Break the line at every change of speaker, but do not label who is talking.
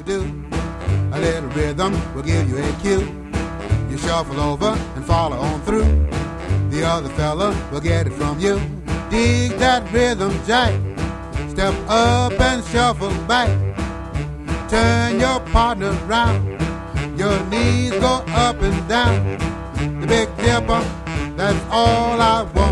do. A little rhythm will give you a cue. You shuffle over and follow on through. The other fella will get it from you. Dig that rhythm, Jack. Step up and shuffle back. Turn your partner round. Your knees go up and down. The Big Dipper, that's all I want.